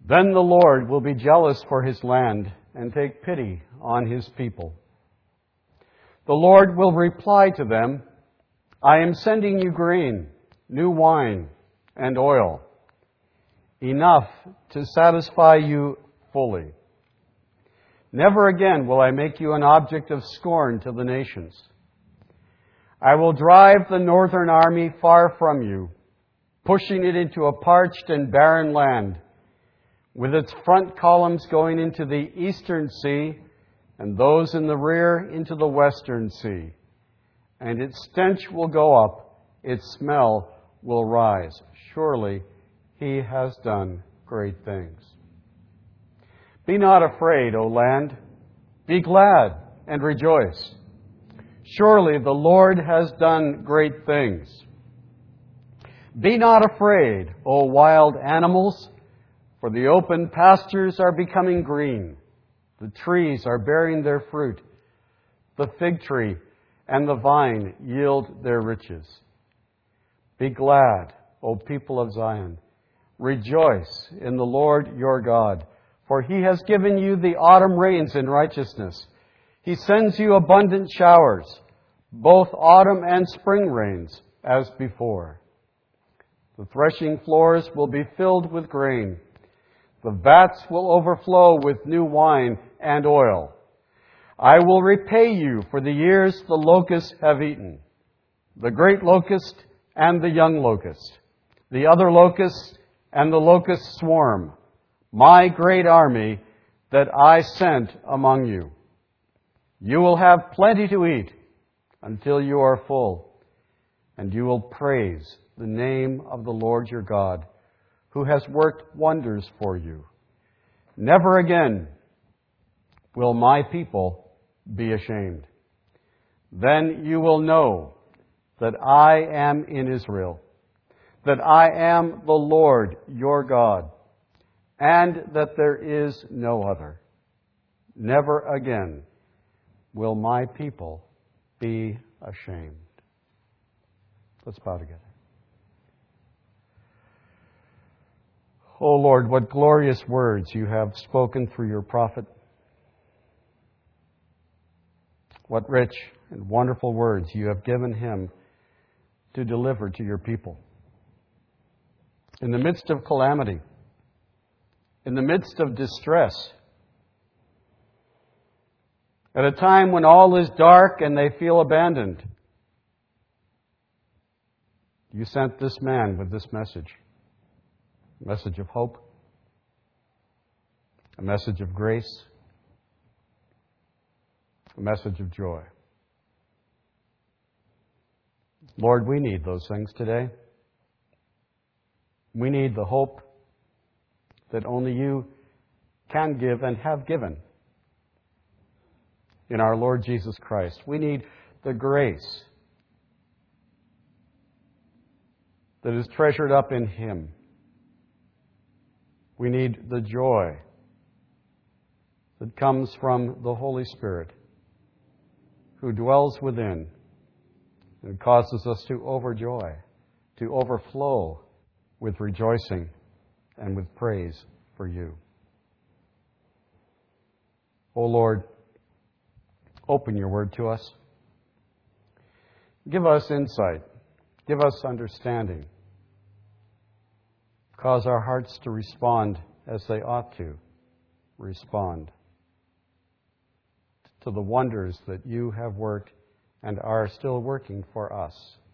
Then the Lord will be jealous for his land and take pity on his people. The Lord will reply to them, I am sending you grain, new wine, and oil, enough to satisfy you fully. Never again will I make you an object of scorn to the nations. I will drive the northern army far from you, pushing it into a parched and barren land, with its front columns going into the eastern sea, and those in the rear into the western sea. And its stench will go up, its smell will rise. Surely he has done great things. Be not afraid, O land. Be glad and rejoice. Surely the Lord has done great things. Be not afraid, O wild animals, for the open pastures are becoming green. The trees are bearing their fruit. The fig tree and the vine yield their riches. Be glad, O people of Zion. Rejoice in the Lord your God, for he has given you the autumn rains in righteousness. He sends you abundant showers, both autumn and spring rains, as before. The threshing floors will be filled with grain. The vats will overflow with new wine and oil. I will repay you for the years the locusts have eaten, the great locust and the young locust, the other locust and the locust swarm, my great army that I sent among you. You will have plenty to eat until you are full, and you will praise the name of the Lord your God, who has worked wonders for you. Never again will my people be ashamed. Then you will know that I am in Israel, that I am the Lord your God, and that there is no other. Never again will my people be ashamed. Let's bow together. Oh Lord, what glorious words you have spoken through your prophet. What rich and wonderful words you have given him to deliver to your people. In the midst of calamity, in the midst of distress, at a time when all is dark and they feel abandoned, you sent this man with this message. A message of hope, a message of grace, a message of joy. Lord, we need those things today. We need the hope that only you can give and have given in our Lord Jesus Christ. We need the grace that is treasured up in him. We need the joy that comes from the Holy Spirit, who dwells within and causes us to overjoy, to overflow with rejoicing and with praise for you. O Lord, open your word to us. Give us insight. Give us understanding. Cause our hearts to respond as they ought to respond to the wonders that you have worked and are still working for us.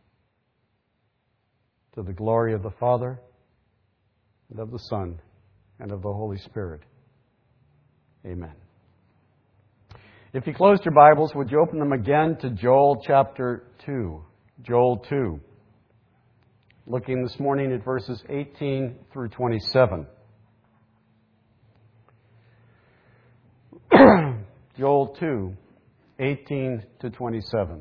To the glory of the Father, and of the Son, and of the Holy Spirit. Amen. If you closed your Bibles, would you open them again to Joel chapter 2? Joel 2. Looking this morning at verses 18 through 27. Joel 2, 18 to 27.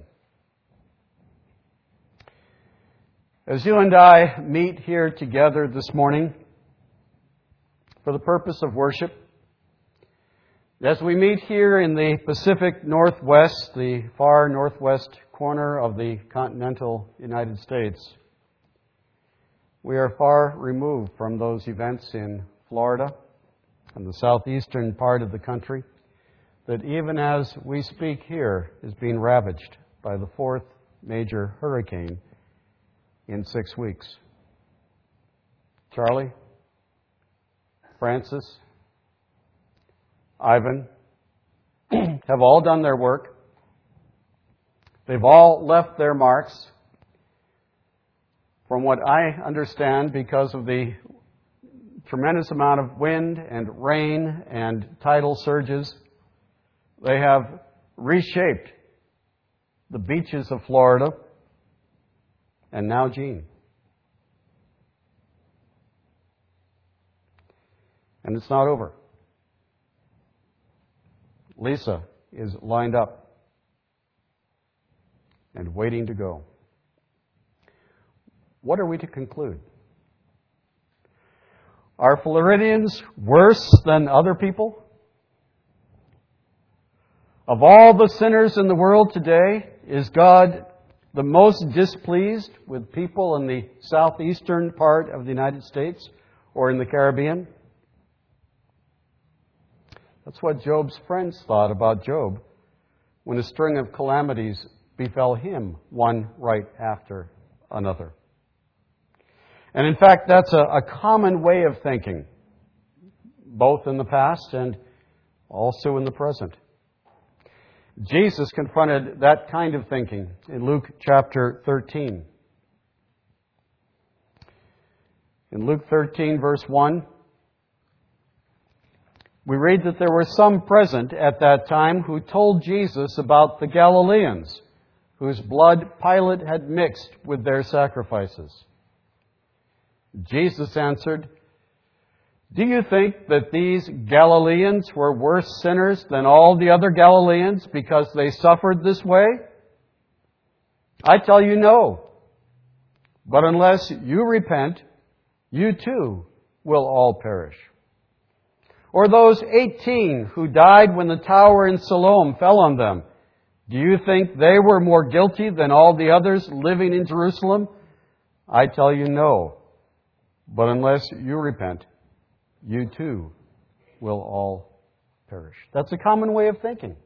As you and I meet here together this morning for the purpose of worship, as we meet here in the Pacific Northwest, the far northwest corner of the continental United States, we are far removed from those events in Florida and the southeastern part of the country that even as we speak here is being ravaged by the fourth major hurricane in 6 weeks. Charlie, Francis, Ivan have all done their work. They've all left their marks. From what I understand, because of the tremendous amount of wind and rain and tidal surges, they have reshaped the beaches of Florida and now Jean. And it's not over. Lisa is lined up and waiting to go. What are we to conclude? Are Floridians worse than other people? Of all the sinners in the world today, is God the most displeased with people in the southeastern part of the United States or in the Caribbean? That's what Job's friends thought about Job when a string of calamities befell him, one right after another. And in fact, that's a common way of thinking, both in the past and also in the present. Jesus confronted that kind of thinking in Luke chapter 13. In Luke 13, verse 1, we read that there were some present at that time who told Jesus about the Galileans, whose blood Pilate had mixed with their sacrifices. Jesus answered, "Do you think that these Galileans were worse sinners than all the other Galileans because they suffered this way? I tell you no. But unless you repent, you too will all perish. Or those 18 who died when the tower in Siloam fell on them, do you think they were more guilty than all the others living in Jerusalem? I tell you no. But unless you repent, you too will all perish." That's a common way of thinking.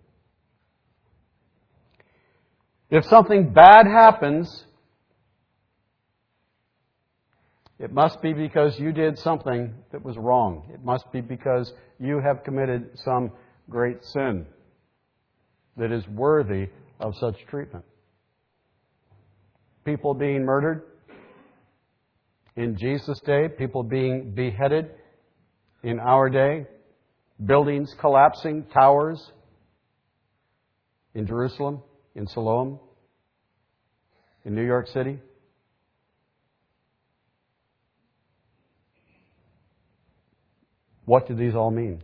If something bad happens, it must be because you did something that was wrong. It must be because you have committed some great sin that is worthy of such treatment. People being murdered in Jesus' day, people being beheaded in our day, buildings collapsing, towers in Jerusalem, in Siloam, in New York City. What do these all mean?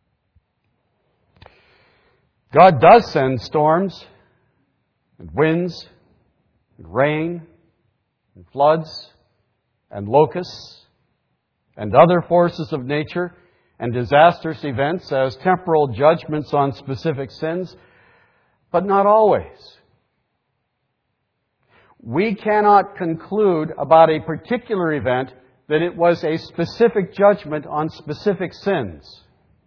God does send storms and winds and rain and floods and locusts and other forces of nature and disastrous events as temporal judgments on specific sins, but not always. We cannot conclude about a particular event that it was a specific judgment on specific sins.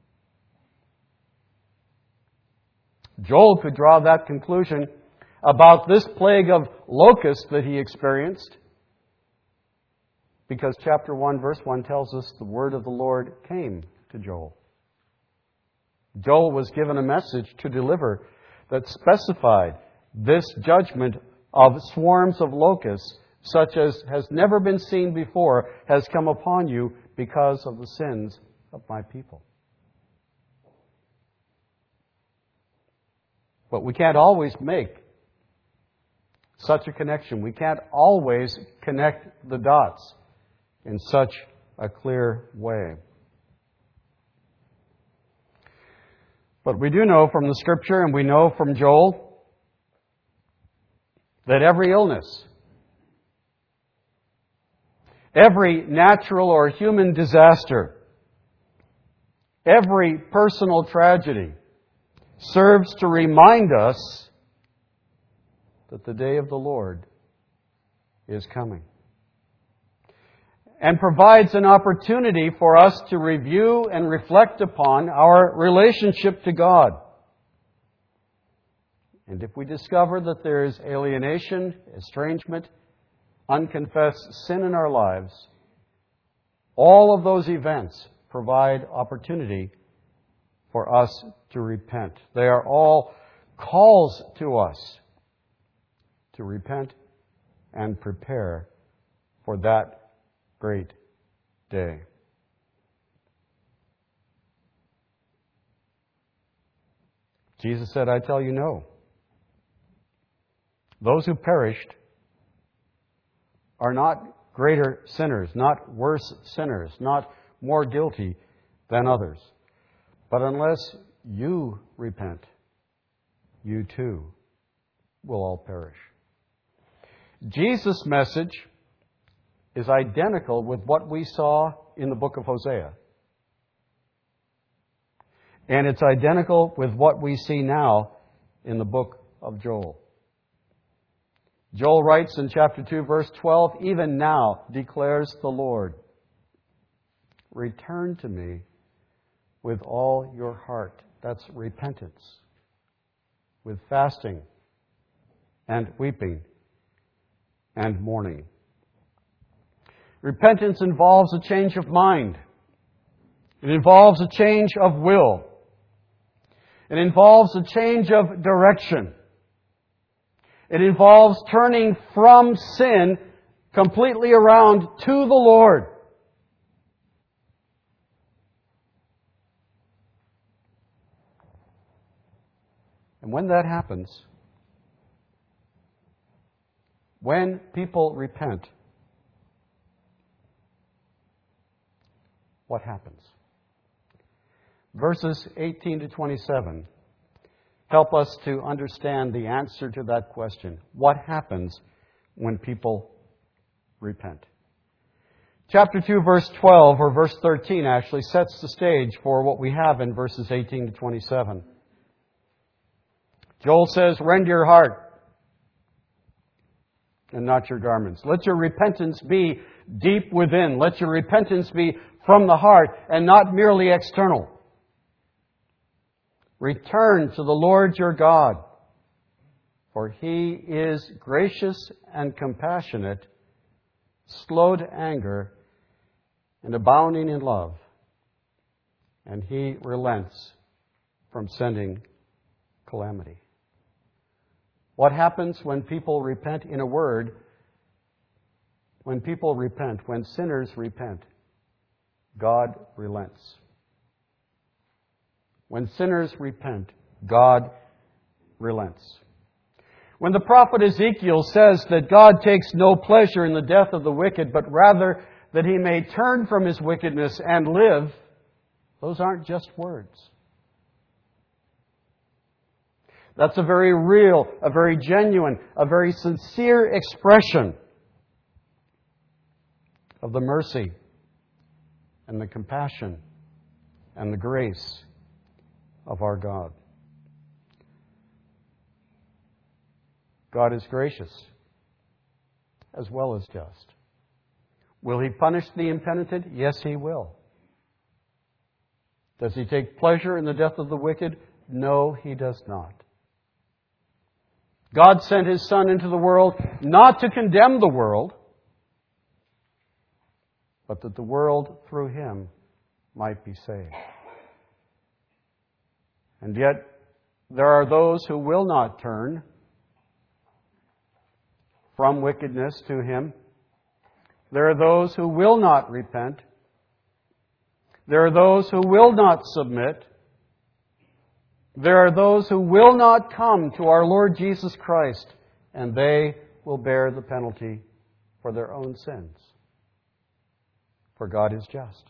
Joel could draw that conclusion about this plague of locusts that he experienced, because chapter 1, verse 1 tells us the word of the Lord came to Joel. Joel was given a message to deliver that specified this judgment of swarms of locusts, such as has never been seen before, has come upon you because of the sins of my people. But we can't always make such a connection. We can't always connect the dots in such a clear way. But we do know from the Scripture, and we know from Joel, that every illness, every natural or human disaster, every personal tragedy serves to remind us that the day of the Lord is coming. and provides an opportunity for us to review and reflect upon our relationship to God. And if we discover that there is alienation, estrangement, unconfessed sin in our lives, all of those events provide opportunity for us to repent. They are all calls to us to repent and prepare for that great day. Jesus said, I tell you no. Those who perished are not greater sinners, not worse sinners, not more guilty than others. But unless you repent, you too will all perish. Jesus' message is identical with what we saw in the book of Hosea. And it's identical with what we see now in the book of Joel. Joel writes in chapter 2, verse 12, even now declares the Lord, return to me with all your heart. That's repentance. With fasting and weeping and mourning. Repentance involves a change of mind. It involves a change of will. It involves a change of direction. It involves turning from sin completely around to the Lord. And when that happens, when people repent, what happens? Verses 18 to 27 help us to understand the answer to that question. What happens when people repent? Chapter 2, verse 12, or verse 13 actually, sets the stage for what we have in verses 18 to 27. Joel says, rend your heart and not your garments. Let your repentance be deep within. Let your repentance be from the heart and not merely external. Return to the Lord your God, for He is gracious and compassionate, slow to anger, and abounding in love. And He relents from sending calamity. What happens when people repent? In a word, when people repent, when sinners repent, God relents. When sinners repent, God relents. When the prophet Ezekiel says that God takes no pleasure in the death of the wicked, but rather that he may turn from his wickedness and live, those aren't just words. That's a very real, a very genuine, a very sincere expression of the mercy and the compassion and the grace of our God. God is gracious as well as just. Will He punish the impenitent? Yes, He will. Does He take pleasure in the death of the wicked? No, He does not. God sent His Son into the world not to condemn the world, but that the world through Him might be saved. And yet, there are those who will not turn from wickedness to Him. There are those who will not repent. There are those who will not submit. There are those who will not come to our Lord Jesus Christ, and they will bear the penalty for their own sins. For God is just.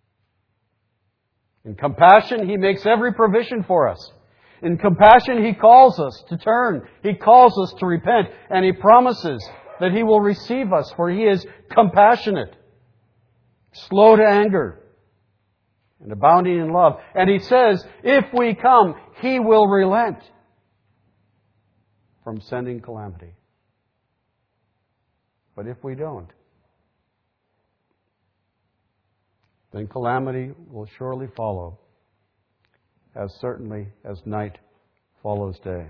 In compassion, He makes every provision for us. In compassion, He calls us to turn. He calls us to repent. And He promises that He will receive us, for He is compassionate, slow to anger, and abounding in love. And He says, if we come, He will relent from sending calamity. But if we don't, then calamity will surely follow, as certainly as night follows day.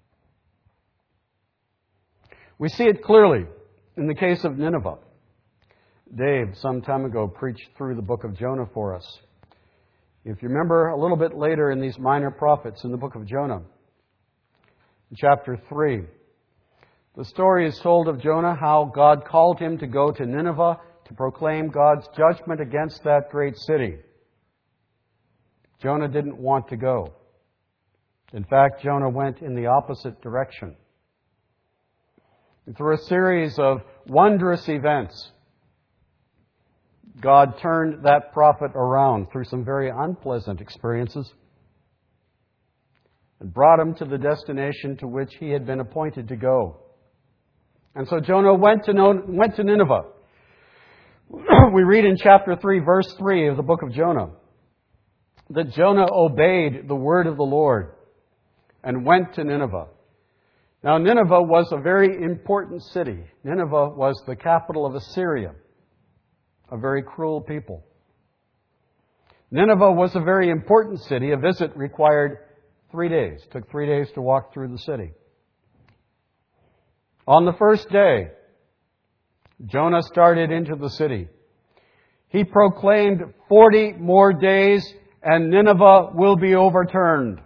We see it clearly in the case of Nineveh. Dave, some time ago, preached through the book of Jonah for us. If you remember a little bit later in these minor prophets in the book of Jonah, in chapter 3, the story is told of Jonah, how God called him to go to Nineveh to proclaim God's judgment against that great city. Jonah didn't want to go. In fact, Jonah went in the opposite direction. And through a series of wondrous events, God turned that prophet around through some very unpleasant experiences and brought him to the destination to which he had been appointed to go. And so Jonah went to Nineveh. We read in chapter 3, verse 3 of the book of Jonah, that Jonah obeyed the word of the Lord and went to Nineveh. Now, Nineveh was a very important city. Nineveh was the capital of Assyria, a very cruel people. Nineveh was a very important city. A visit required 3 days. It took 3 days to walk through the city. On the first day, Jonah started into the city. He proclaimed 40 more days and Nineveh will be overturned.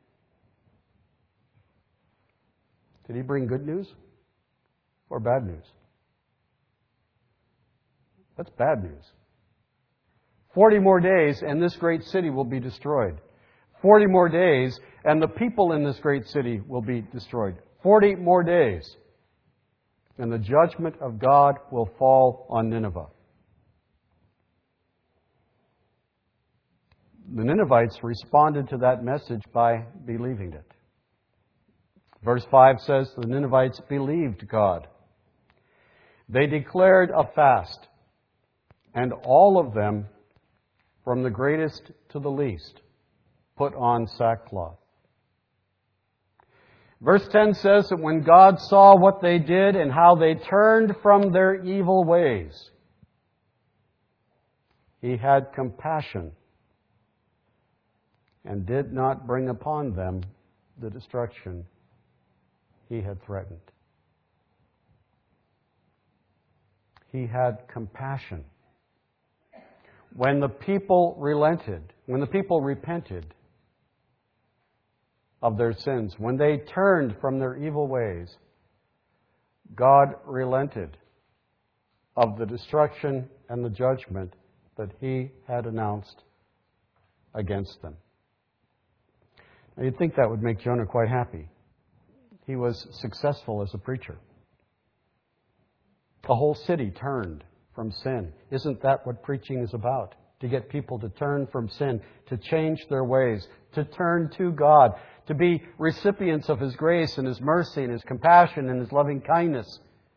Did he bring good news or bad news? That's bad news. 40 more days and this great city will be destroyed. 40 more days and the people in this great city will be destroyed. 40 more days and the judgment of God will fall on Nineveh. The Ninevites responded to that message by believing it. Verse 5 says the Ninevites believed God. They declared a fast, and all of them, from the greatest to the least, put on sackcloth. Verse 10 says that when God saw what they did and how they turned from their evil ways, He had compassion and did not bring upon them the destruction He had threatened. He had compassion. When the people relented, when the people repented of their sins, when they turned from their evil ways, God relented of the destruction and the judgment that He had announced against them. Now, you'd think that would make Jonah quite happy. He was successful as a preacher. The whole city turned from sin. Isn't that what preaching is about? To get people to turn from sin, to change their ways, to turn to God, to be recipients of His grace and His mercy and His compassion and His loving kindness.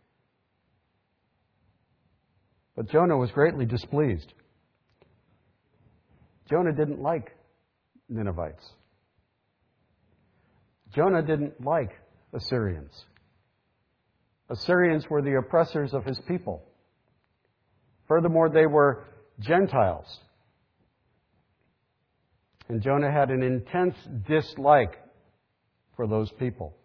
But Jonah was greatly displeased. Jonah didn't like Ninevites. Jonah didn't like Assyrians. Assyrians were the oppressors of his people. Furthermore, they were Gentiles. And Jonah had an intense dislike for those people.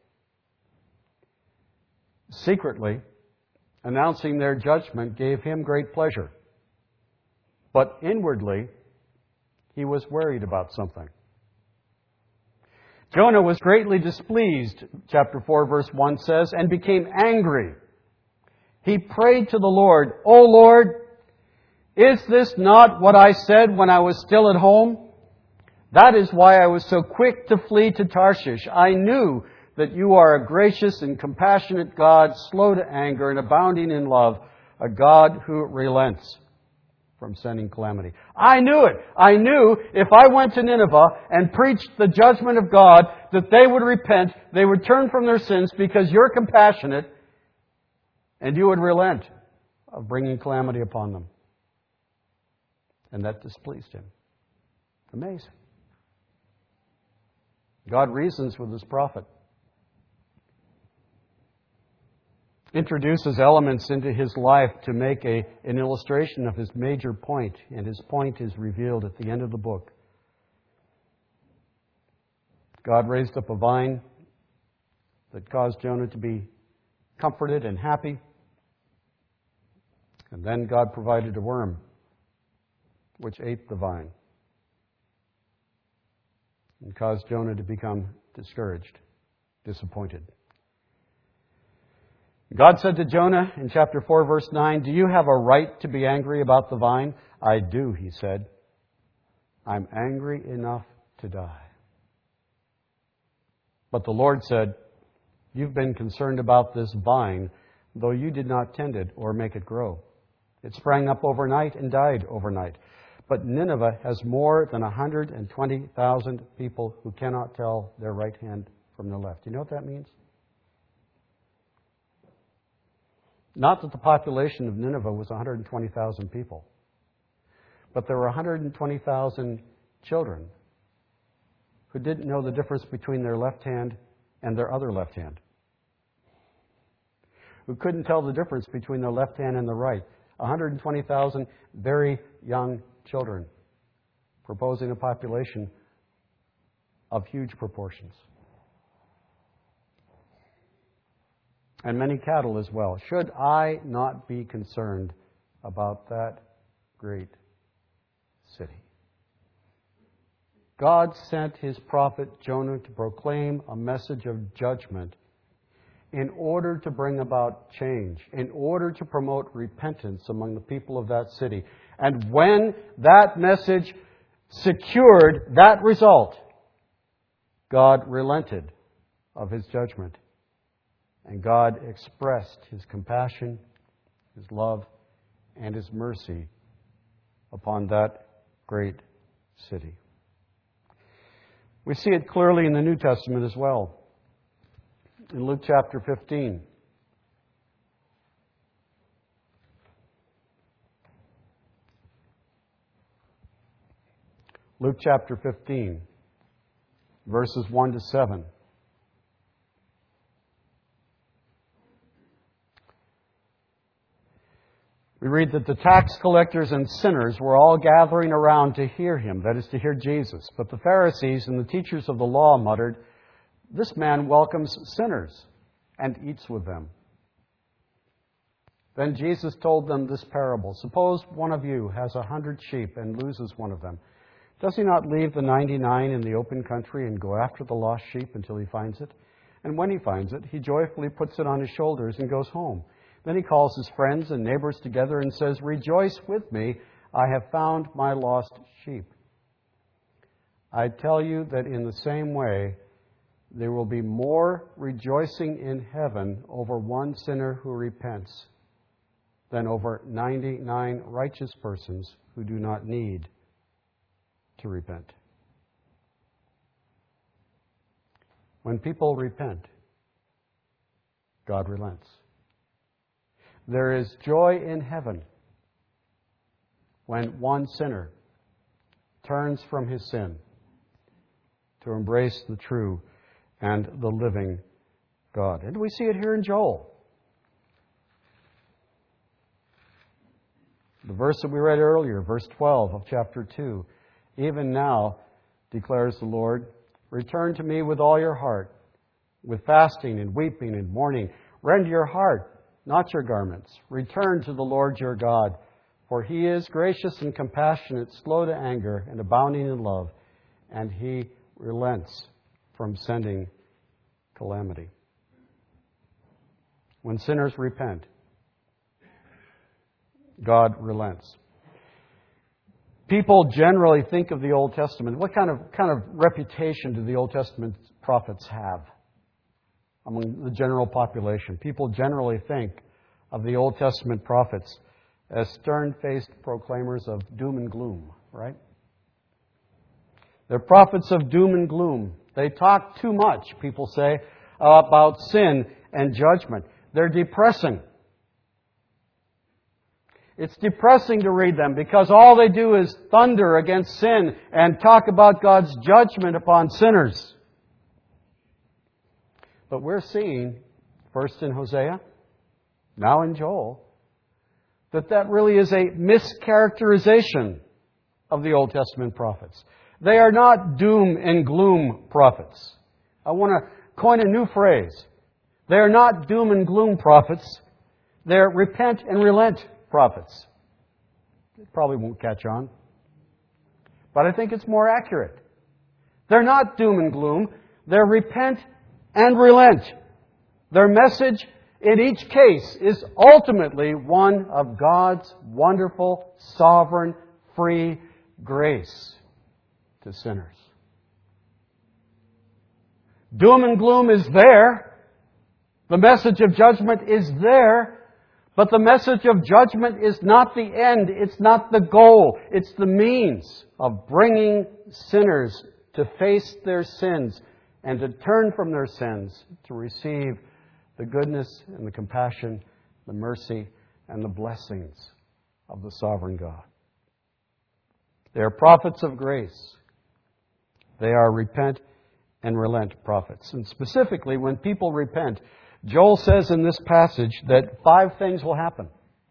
Secretly, announcing their judgment gave him great pleasure. But inwardly, he was worried about something. Jonah was greatly displeased, chapter 4, verse 1 says, and became angry. He prayed to the Lord, "O Lord, is this not what I said when I was still at home? That is why I was so quick to flee to Tarshish. I knew that you are a gracious and compassionate God, slow to anger and abounding in love, a God who relents from sending calamity." I knew it. I knew if I went to Nineveh and preached the judgment of God, that they would repent, they would turn from their sins because you're compassionate, and you would relent of bringing calamity upon them. And that displeased him. Amazing. God reasons with His prophet. introduces elements into his life to make an illustration of his major point, and his point is revealed at the end of the book. God raised up a vine that caused Jonah to be comforted and happy, and then God provided a worm which ate the vine and caused Jonah to become discouraged, disappointed. God said to Jonah in chapter 4, verse 9, "Do you have a right to be angry about the vine?" "I do," he said. "I'm angry enough to die." But the Lord said, "You've been concerned about this vine, though you did not tend it or make it grow. It sprang up overnight and died overnight. But Nineveh has more than 120,000 people who cannot tell their right hand from their left." You know what that means? Not that the population of Nineveh was 120,000 people, but there were 120,000 children who didn't know the difference between their left hand and their other left hand, who couldn't tell the difference between their left hand and the right. 120,000 very young children, proposing a population of huge proportions. And many cattle as well. Should I not be concerned about that great city? God sent His prophet Jonah to proclaim a message of judgment in order to bring about change, in order to promote repentance among the people of that city. And when that message secured that result, God relented of His judgment. And God expressed His compassion, His love, and His mercy upon that great city. We see it clearly in the New Testament as well. In Luke chapter 15. Luke chapter 15, verses 1 to 7. We read that the tax collectors and sinners were all gathering around to hear Him, that is, to hear Jesus. But the Pharisees and the teachers of the law muttered, "This man welcomes sinners and eats with them." Then Jesus told them this parable. "Suppose one of you has 100 sheep and loses one of them. Does he not leave the 99 in the open country and go after the lost sheep until he finds it? And when he finds it, he joyfully puts it on his shoulders and goes home. Then he calls his friends and neighbors together and says, 'Rejoice with me, I have found my lost sheep.' I tell you that in the same way, there will be more rejoicing in heaven over one sinner who repents than over 99 righteous persons who do not need to repent." When people repent, God relents. There is joy in heaven when one sinner turns from his sin to embrace the true and the living God. And we see it here in Joel. The verse that we read earlier, verse 12 of chapter 2. "Even now, declares the Lord, return to me with all your heart, with fasting and weeping and mourning. Rend your heart, not your garments. Return to the Lord your God, for He is gracious and compassionate, slow to anger, and abounding in love, and He relents from sending calamity." When sinners repent, God relents. People generally think of the Old Testament. What kind of reputation do the Old Testament prophets have among the general population? People generally think of the Old Testament prophets as stern-faced proclaimers of doom and gloom, right? They're prophets of doom and gloom. They talk too much, people say, about sin and judgment. They're depressing. It's depressing to read them because all they do is thunder against sin and talk about God's judgment upon sinners. But we're seeing, first in Hosea now in Joel, that really is a mischaracterization of the Old Testament prophets. They are not doom and gloom prophets. I want to coin a new phrase. They are not doom and gloom prophets. They're repent and relent prophets. It probably won't catch on, but I think it's more accurate. They're not doom and gloom. They're repent and relent. Their message in each case is ultimately one of God's wonderful, sovereign, free grace to sinners. Doom and gloom is there. The message of judgment is there. But the message of judgment is not the end. It's not the goal. It's the means of bringing sinners to face their sins and to turn from their sins to receive the goodness and the compassion, the mercy and the blessings of the sovereign God. They are prophets of grace. They are repent and relent prophets. And specifically, when people repent, Joel says in this passage that 5 things will happen.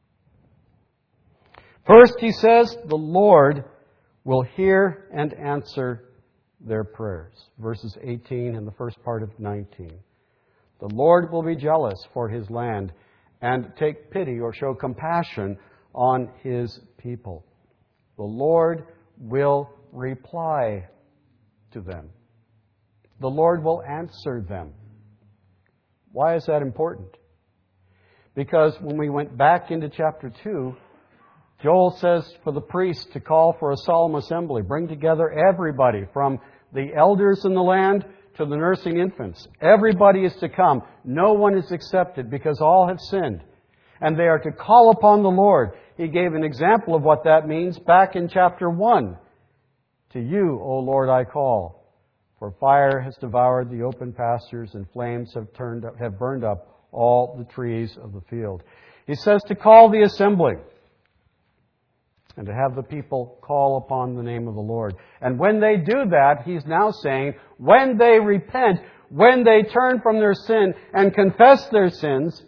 First, he says, the Lord will hear and answer their prayers. Verses 18 and the first part of 19. The Lord will be jealous for His land and take pity or show compassion on His people. The Lord will reply to them. The Lord will answer them. Why is that important? Because when we went back into chapter 2, Joel says for the priest to call for a solemn assembly, bring together everybody from the elders in the land to the nursing infants. Everybody is to come. No one is accepted because all have sinned. And they are to call upon the Lord. He gave an example of what that means back in chapter 1. To you, O Lord, I call. For fire has devoured the open pastures, and flames have burned up all the trees of the field. He says to call the assembly and to have the people call upon the name of the Lord. And when they do that, He's now saying, when they repent, when they turn from their sin and confess their sins,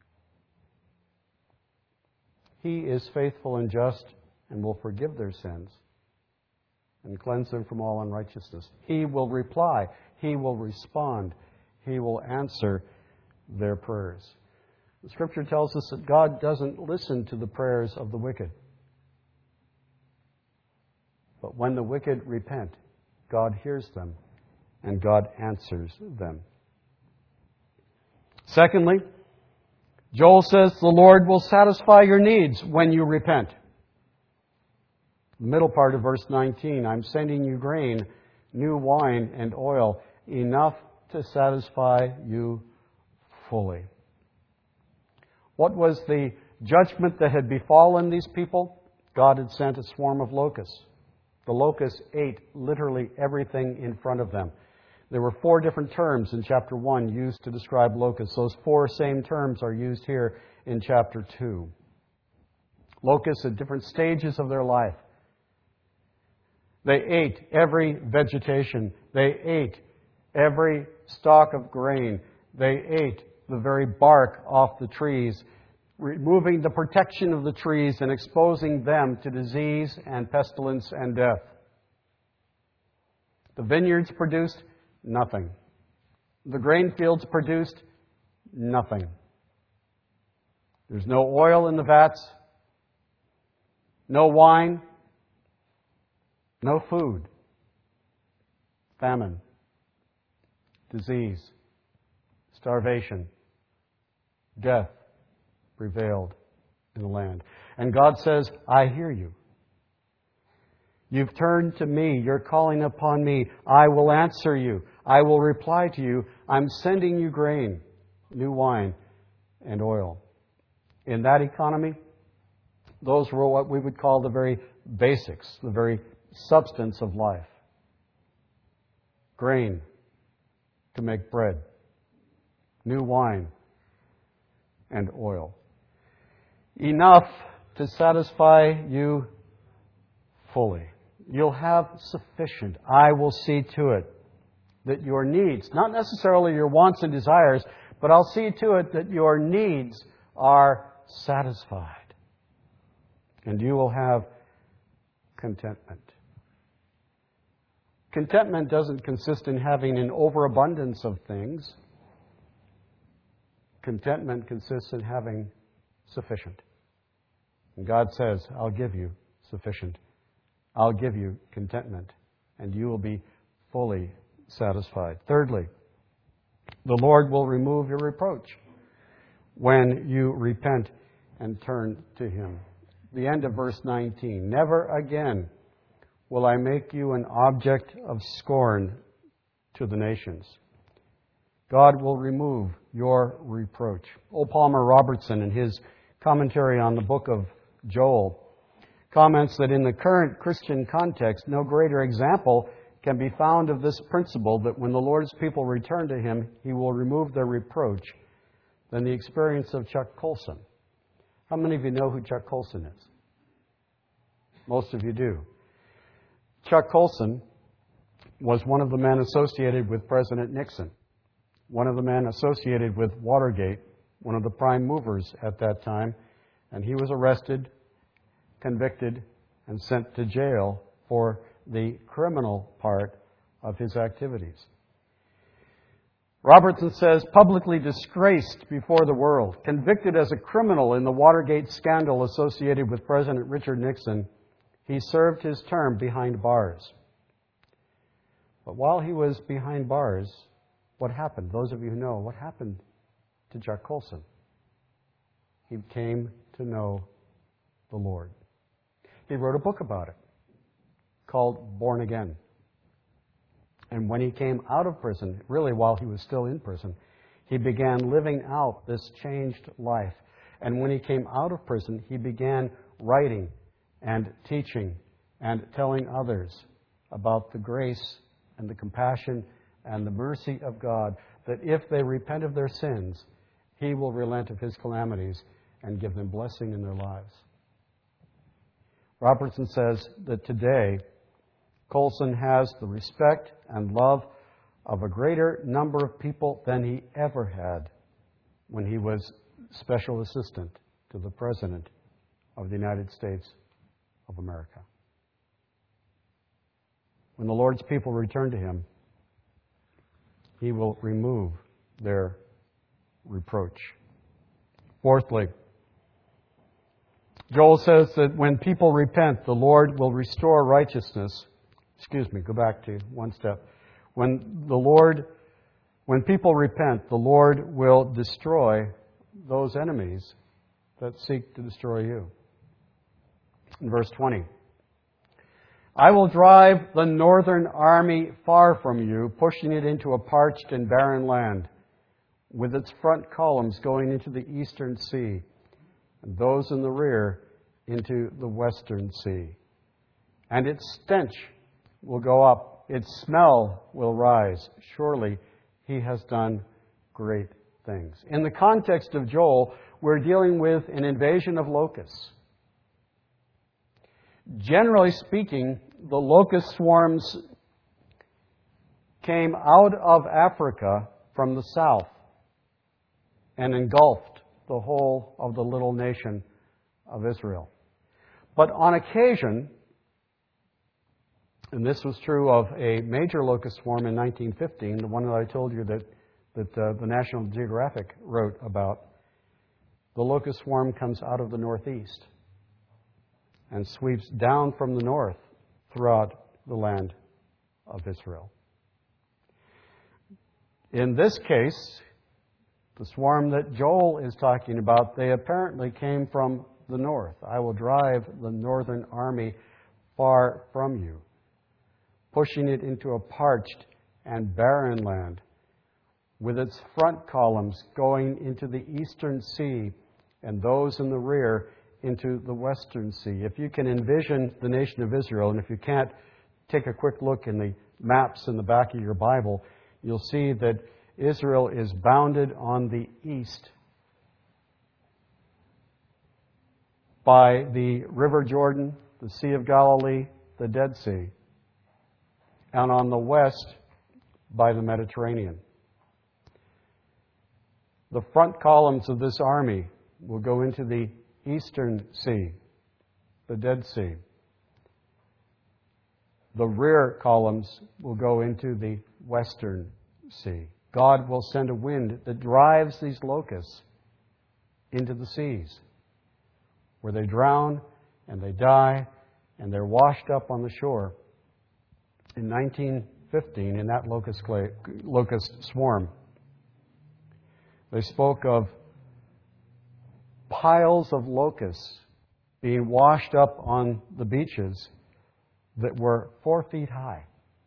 He is faithful and just and will forgive their sins and cleanse them from all unrighteousness. He will reply. He will respond. He will answer their prayers. The Scripture tells us that God doesn't listen to the prayers of the wicked. But when the wicked repent, God hears them and God answers them. Secondly, Joel says the Lord will satisfy your needs when you repent. The middle part of verse 19, I'm sending you grain, new wine, and oil, enough to satisfy you fully. What was the judgment that had befallen these people? God had sent a swarm of locusts. The locusts ate literally everything in front of them. There were 4 different terms in chapter 1 used to describe locusts. Those 4 same terms are used here in chapter 2. Locusts at different stages of their life. They ate every vegetation. They ate every stalk of grain. They ate the very bark off the trees, removing the protection of the trees and exposing them to disease and pestilence and death. The vineyards produced nothing. The grain fields produced nothing. There's no oil in the vats, no wine, no food, famine, disease, starvation, death prevailed in the land. And God says, I hear you. You've turned to me. You're calling upon me. I will answer you. I will reply to you. I'm sending you grain, new wine, and oil. In that economy, those were what we would call the very basics, the very substance of life. Grain to make bread, new wine, and oil. Enough to satisfy you fully. You'll have sufficient. I will see to it that your needs, not necessarily your wants and desires, but I'll see to it that your needs are satisfied. And you will have contentment. Contentment doesn't consist in having an overabundance of things. Contentment consists in having sufficient. And God says, I'll give you sufficient. I'll give you contentment, and you will be fully satisfied. Thirdly, the Lord will remove your reproach when you repent and turn to Him. The end of verse 19. Never again will I make you an object of scorn to the nations. God will remove your reproach. O. Palmer Robertson, in his commentary on the book of Joel, comments that in the current Christian context, no greater example can be found of this principle that when the Lord's people return to Him, He will remove their reproach than the experience of Chuck Colson. How many of you know who Chuck Colson is? Most of you do. Chuck Colson was one of the men associated with President Nixon, one of the men associated with Watergate, one of the prime movers at that time, and he was arrested, convicted, and sent to jail for the criminal part of his activities. Robertson says, publicly disgraced before the world, convicted as a criminal in the Watergate scandal associated with President Richard Nixon, he served his term behind bars. But while he was behind bars, what happened? Those of you who know, what happened to Chuck Colson? He came to know the Lord. He wrote a book about it called Born Again. And when he came out of prison, really while he was still in prison, he began living out this changed life. And when he came out of prison, he began writing and teaching and telling others about the grace and the compassion and the mercy of God, that if they repent of their sins, He will relent of His calamities and give them blessing in their lives. Robertson says that today, Colson has the respect and love of a greater number of people than he ever had when he was special assistant to the President of the United States of America. When the Lord's people return to Him, He will remove their reproach. Fourthly, Joel says that when people repent, the Lord will restore righteousness. Go back to one step. When people repent, the Lord will destroy those enemies that seek to destroy you. In verse 20, I will drive the northern army far from you, pushing it into a parched and barren land, with its front columns going into the eastern sea, and those in the rear into the western sea. And its stench will go up, its smell will rise. Surely He has done great things. In the context of Joel, we're dealing with an invasion of locusts. Generally speaking, the locust swarms came out of Africa from the south and engulfed the whole of the little nation of Israel. But on occasion, and this was true of a major locust swarm in 1915, the one that I told you that the National Geographic wrote about, the locust swarm comes out of the northeast and sweeps down from the north throughout the land of Israel. In this case, the swarm that Joel is talking about, they apparently came from the north. I will drive the northern army far from you, pushing it into a parched and barren land, with its front columns going into the eastern sea and those in the rear into the western sea. If you can envision the nation of Israel, and if you can't, take a quick look in the maps in the back of your Bible, you'll see that Israel is bounded on the east by the River Jordan, the Sea of Galilee, the Dead Sea, and on the west by the Mediterranean. The front columns of this army will go into the eastern sea, the Dead Sea. The rear columns will go into the western sea. God will send a wind that drives these locusts into the seas, where they drown and they die and they're washed up on the shore. In 1915, in that locust swarm, they spoke of piles of locusts being washed up on the beaches that were 4 feet high.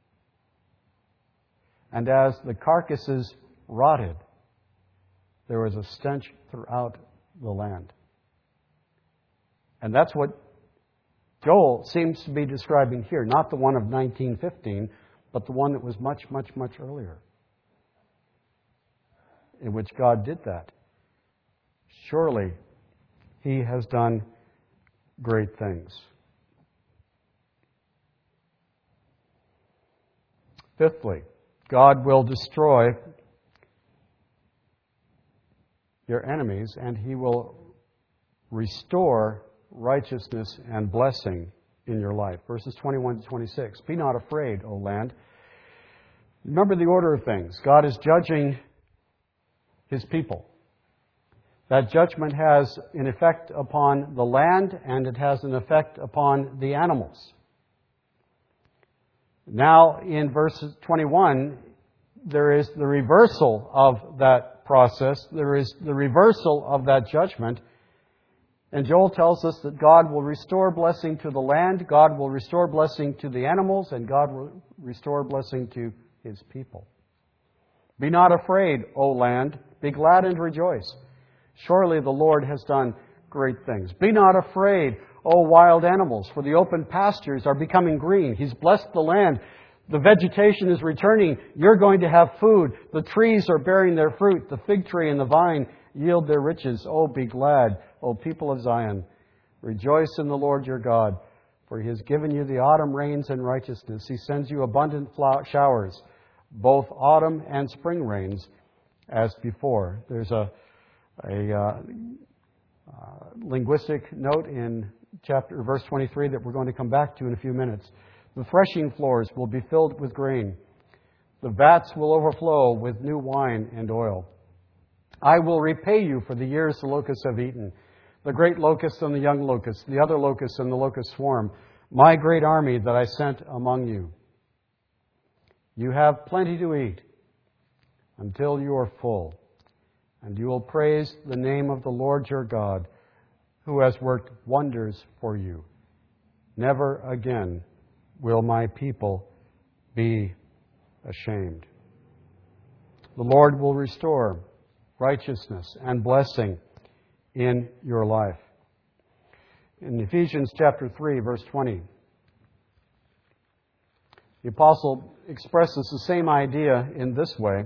And as the carcasses rotted, there was a stench throughout the land. And that's what Joel seems to be describing here. Not the one of 1915, but the one that was much, much, much earlier, in which God did that. Surely He has done great things. Fifthly, God will destroy your enemies, and He will restore righteousness and blessing in your life. Verses 21 to 26. Be not afraid, O land. Remember the order of things. God is judging His people. That judgment has an effect upon the land, and it has an effect upon the animals. Now, in verse 21, there is the reversal of that process. There is the reversal of that judgment. And Joel tells us that God will restore blessing to the land, God will restore blessing to the animals, and God will restore blessing to His people. Be not afraid, O land. Be glad and rejoice. Surely the Lord has done great things. Be not afraid, O wild animals, for the open pastures are becoming green. He's blessed the land. The vegetation is returning. You're going to have food. The trees are bearing their fruit. The fig tree and the vine yield their riches. Oh, be glad, O people of Zion. Rejoice in the Lord your God, for He has given you the autumn rains in righteousness. He sends you abundant showers, both autumn and spring rains, as before. There's a linguistic note in verse 23 that we're going to come back to in a few minutes. The threshing floors will be filled with grain. The vats will overflow with new wine and oil. I will repay you for the years the locusts have eaten, the great locust and the young locust, the other locust and the locust swarm, my great army that I sent among you. You have plenty to eat until you are full, and you will praise the name of the Lord your God, who has worked wonders for you. Never again will my people be ashamed. The Lord will restore righteousness and blessing in your life. In Ephesians chapter 3, verse 20, the apostle expresses the same idea in this way.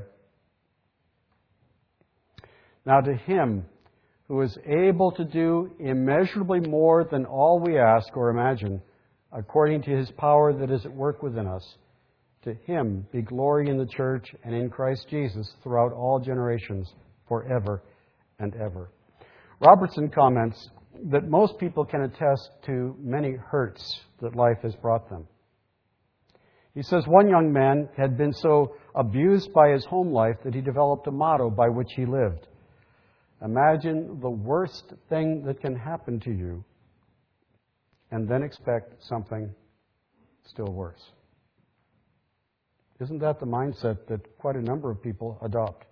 Now to Him who is able to do immeasurably more than all we ask or imagine, according to His power that is at work within us, to Him be glory in the church and in Christ Jesus throughout all generations, forever and ever. Robertson comments that most people can attest to many hurts that life has brought them. He says one young man had been so abused by his home life that he developed a motto by which he lived. Imagine the worst thing that can happen to you, and then expect something still worse. Isn't that the mindset that quite a number of people adopt?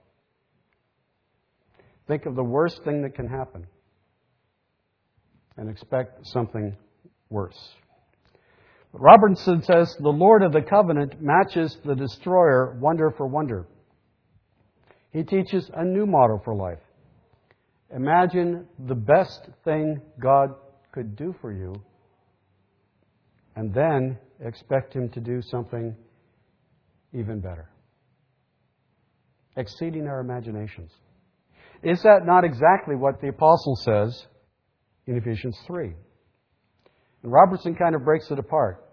Think of the worst thing that can happen and expect something worse. But Robertson says the Lord of the covenant matches the destroyer wonder for wonder. He teaches a new model for life. Imagine the best thing God could do for you, and then expect Him to do something even better, exceeding our imaginations. Is that not exactly what the apostle says in Ephesians 3? And Robertson kind of breaks it apart.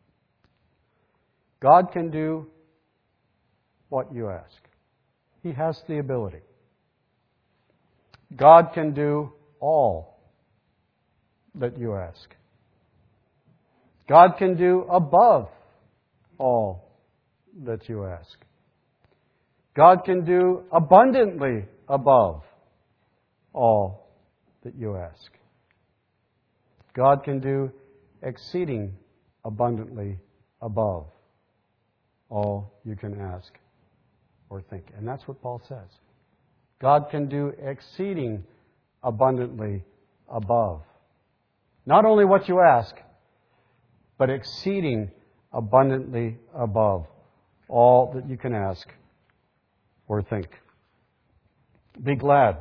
God can do what you ask. He has the ability. God can do all that you ask. God can do above all that you ask. God can do abundantly above all that you ask. God can do exceeding abundantly above all you can ask or think. And that's what Paul says. God can do exceeding abundantly above. Not only what you ask, but exceeding abundantly above all that you can ask or think. Be glad.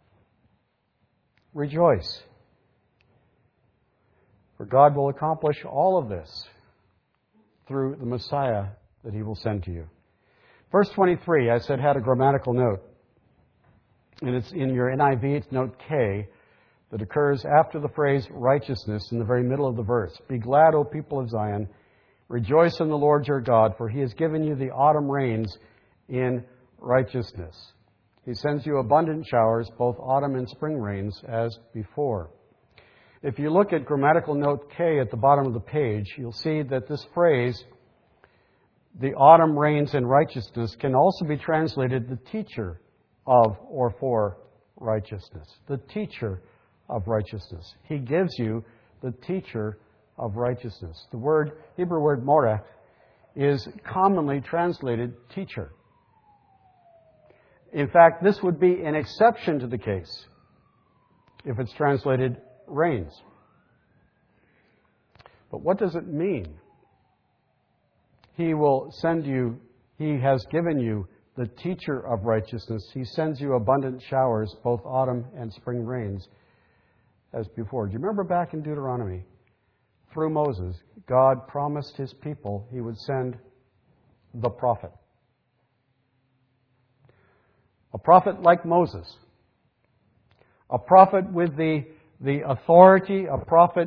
Rejoice. For God will accomplish all of this through the Messiah that He will send to you. Verse 23, I said, had a grammatical note. And it's in your NIV, it's note K, that occurs after the phrase righteousness in the very middle of the verse. Be glad, O people of Zion. Rejoice in the Lord your God, for He has given you the autumn rains in righteousness. He sends you abundant showers, both autumn and spring rains, as before. If you look at grammatical note K at the bottom of the page, you'll see that this phrase, the autumn rains in righteousness, can also be translated the teacher of or for righteousness. The teacher of righteousness. He gives you the teacher of righteousness. The Hebrew word moreh is commonly translated teacher. In fact, this would be an exception to the case if it's translated rains. But what does it mean? He will send you, He has given you the teacher of righteousness. He sends you abundant showers, both autumn and spring rains, as before. Do you remember back in Deuteronomy? Through Moses, God promised His people He would send the prophet. A prophet like Moses. A prophet with the authority, a prophet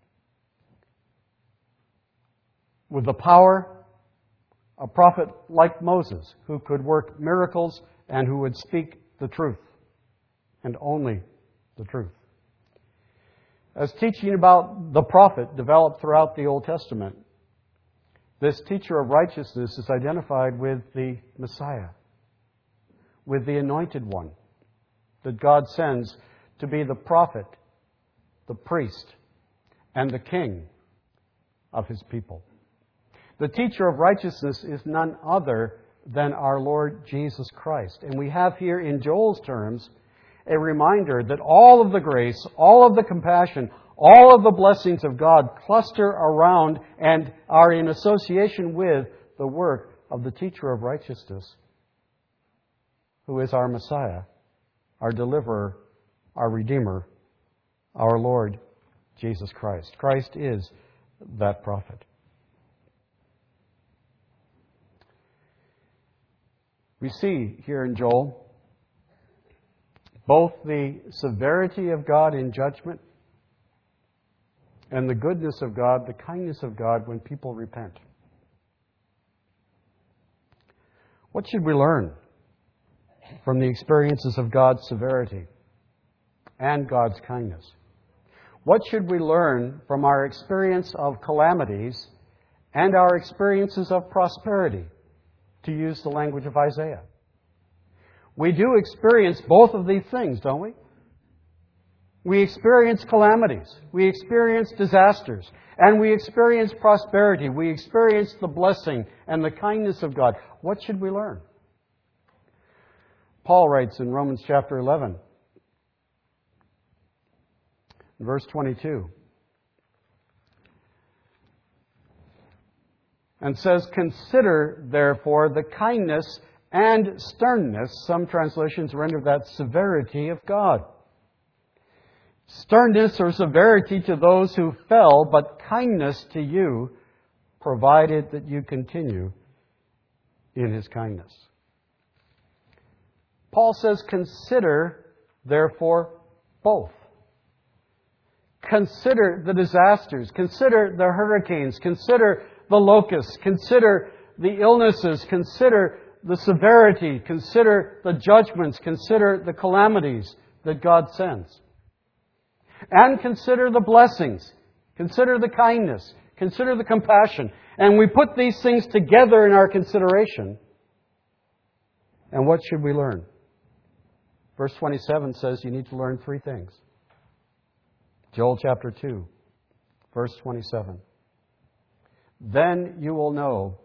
with the power, a prophet like Moses who could work miracles and who would speak the truth and only the truth. As teaching about the prophet developed throughout the Old Testament, this teacher of righteousness is identified with the Messiah, with the anointed one that God sends to be the prophet, the priest, and the king of His people. The teacher of righteousness is none other than our Lord Jesus Christ. And we have here in Joel's terms a reminder that all of the grace, all of the compassion, all of the blessings of God cluster around and are in association with the work of the teacher of righteousness, who is our Messiah, our deliverer, our Redeemer, our Lord Jesus Christ. Christ is that prophet. We see here in Joel both the severity of God in judgment and the goodness of God, the kindness of God when people repent. What should we learn from the experiences of God's severity and God's kindness? What should we learn from our experience of calamities and our experiences of prosperity, to use the language of Isaiah? We do experience both of these things, don't we? We experience calamities, we experience disasters, and we experience prosperity. We experience the blessing and the kindness of God. What should we learn? Paul writes in Romans chapter 11, verse 22, and says, "Consider, therefore, the kindness and sternness," some translations render that severity, "of God. Sternness or severity to those who fell, but kindness to you, provided that you continue in His kindness." Paul says, consider, therefore, both. Consider the disasters. Consider the hurricanes. Consider the locusts. Consider the illnesses. Consider the severity. Consider the judgments. Consider the calamities that God sends. And consider the blessings. Consider the kindness. Consider the compassion. And we put these things together in our consideration. And what should we learn? Verse 27 says you need to learn three things. Joel chapter 2, verse 27. Then you will know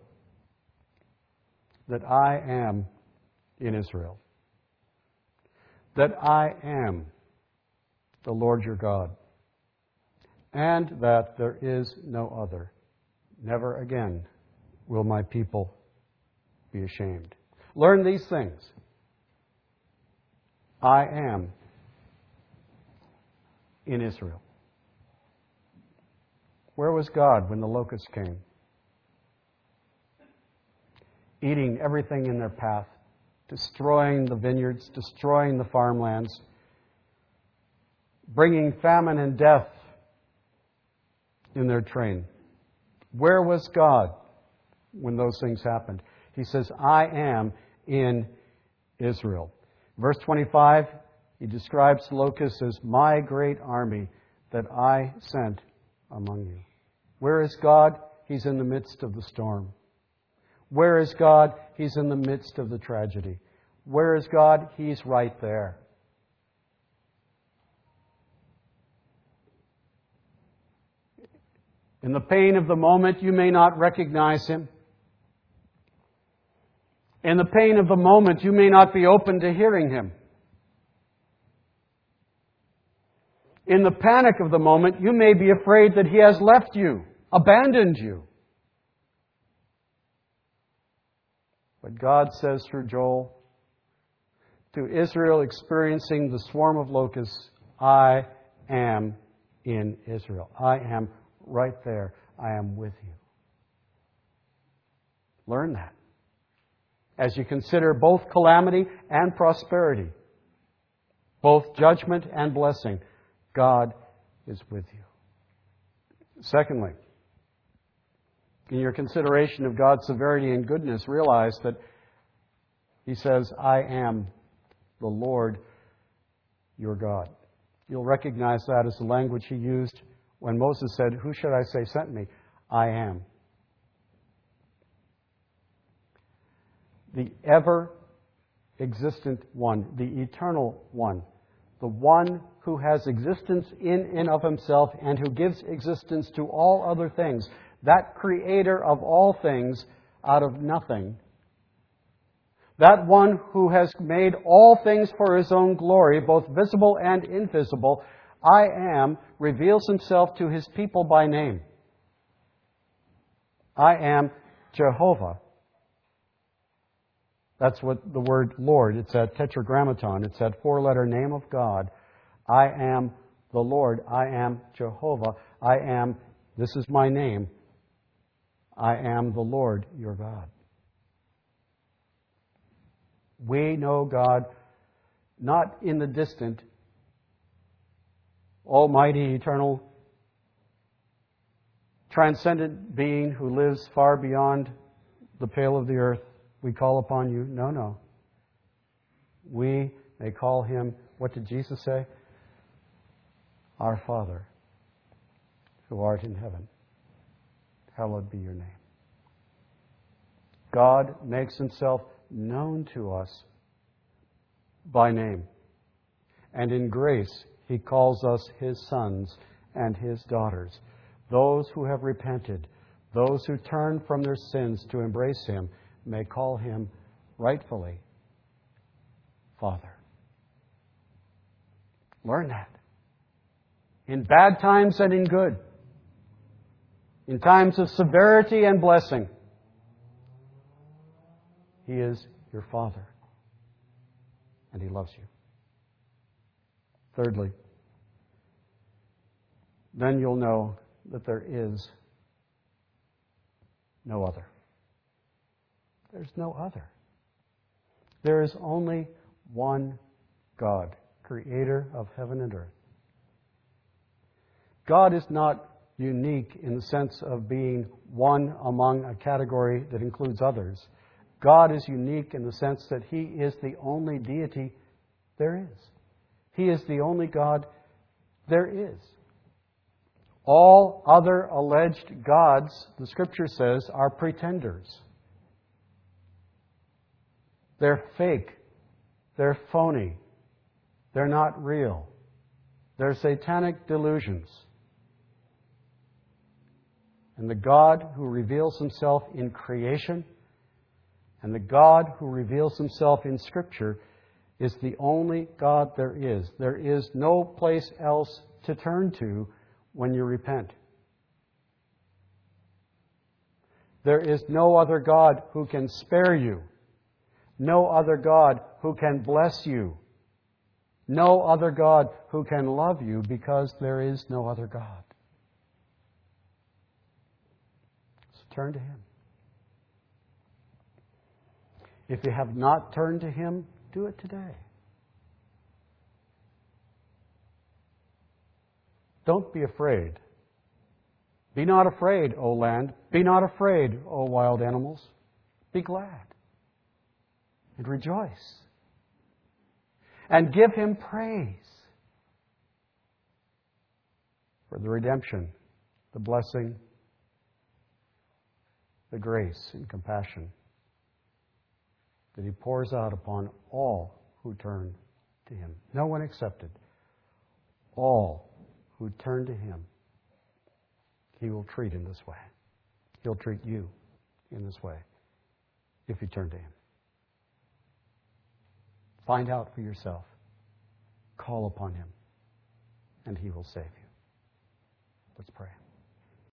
that I am in Israel, that I am the Lord your God, and that there is no other. Never again will my people be ashamed. Learn these things. I am in Israel. Where was God when the locusts came? Eating everything in their path, destroying the vineyards, destroying the farmlands, bringing famine and death in their train. Where was God when those things happened? He says, I am in Israel. Verse 25, he describes the locusts as my great army that I sent among you. Where is God? He's in the midst of the storm. Where is God? He's in the midst of the tragedy. Where is God? He's right there. In the pain of the moment, you may not recognize Him. In the pain of the moment, you may not be open to hearing Him. In the panic of the moment, you may be afraid that He has left you, abandoned you. But God says through Joel, to Israel experiencing the swarm of locusts, I am in Israel. I am right there. I am with you. Learn that. As you consider both calamity and prosperity, both judgment and blessing, God is with you. Secondly, in your consideration of God's severity and goodness, realize that He says, I am the Lord your God. You'll recognize that as the language He used when Moses said, who should I say sent me? I am. The ever-existent one, the eternal one, the one who has existence in and of Himself and who gives existence to all other things, that Creator of all things out of nothing, that one who has made all things for His own glory, both visible and invisible, I am, reveals Himself to His people by name. I am Jehovah. That's what the word Lord, it's that tetragrammaton, it's that four-letter name of God. I am the Lord. I am Jehovah. I am, this is my name. I am the Lord your God. We know God not in the distant, almighty, eternal, transcendent being who lives far beyond the pale of the earth. We call upon you. No. We may call Him, what did Jesus say? Our Father, who art in heaven, hallowed be your name. God makes Himself known to us by name. And in grace, He calls us His sons and His daughters. Those who have repented, those who turn from their sins to embrace Him, may call Him rightfully Father. Learn that. In bad times and in good. In times of severity and blessing. He is your Father. And He loves you. Thirdly, then you'll know that there is no other. There's no other. There is only one God, Creator of heaven and earth. God is not unique in the sense of being one among a category that includes others. God is unique in the sense that He is the only deity there is. He is the only God there is. All other alleged gods, the Scripture says, are pretenders. They're fake. They're phony. They're not real. They're satanic delusions. And the God who reveals Himself in creation and the God who reveals Himself in Scripture is the only God there is. There is no place else to turn to when you repent. There is no other God who can spare you. No other God who can bless you. No other God who can love you, because there is no other God. So turn to Him. If you have not turned to Him, do it today. Don't be afraid. Be not afraid, O land. Be not afraid, O wild animals. Be glad and rejoice. And give Him praise for the redemption, the blessing, the grace and compassion that He pours out upon all who turn to Him. No one excepted. All who turn to Him, He will treat in this way. He'll treat you in this way if you turn to Him. Find out for yourself. Call upon Him, and He will save you. Let's pray.